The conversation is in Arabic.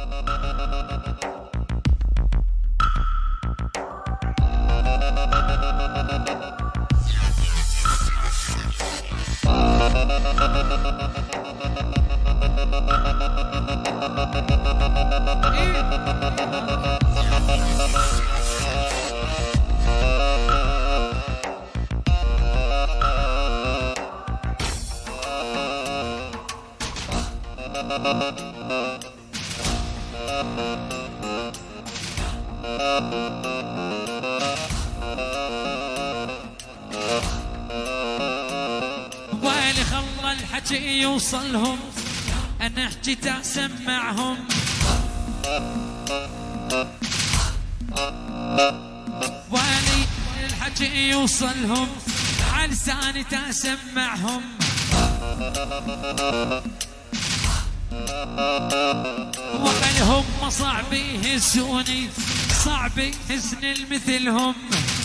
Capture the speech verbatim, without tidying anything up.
ويلي خلى الحكي يوصلهم، انا حكيت اسمعهم. ويلي الحكي يوصلهم، على لساني تسمعهم. ويلي هم صعب يهزوني، صعب يهزن المثلهم.